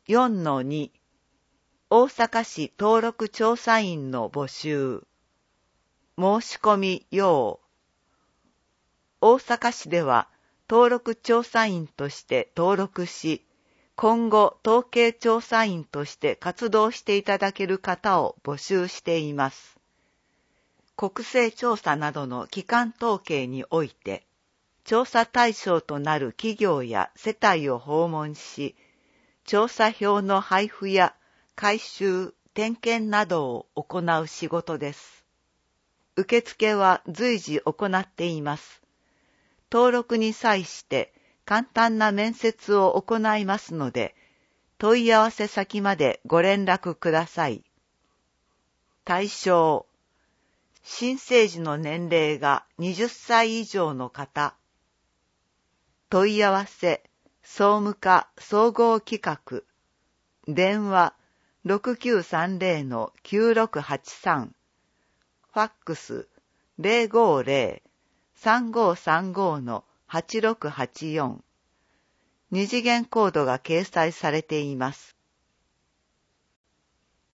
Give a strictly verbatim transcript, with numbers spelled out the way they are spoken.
よんのに 大阪市登録調査員の募集申し込み用。大阪市では登録調査員として登録し、今後統計調査員として活動していただける方を募集しています。国勢調査などの基幹統計において、調査対象となる企業や世帯を訪問し、調査票の配布や回収、点検などを行う仕事です。受付は随時行っています。登録に際して簡単な面接を行いますので、問い合わせ先までご連絡ください。対象、申請時の年齢がはたち以上の方。問い合わせ、総務課総合企画。電話、ろくきゅうさんぜろのきゅうろくはちさん。ファックス、ゼロごゼロ さんごさんごのはちろくはちよん。二次元コードが掲載されています。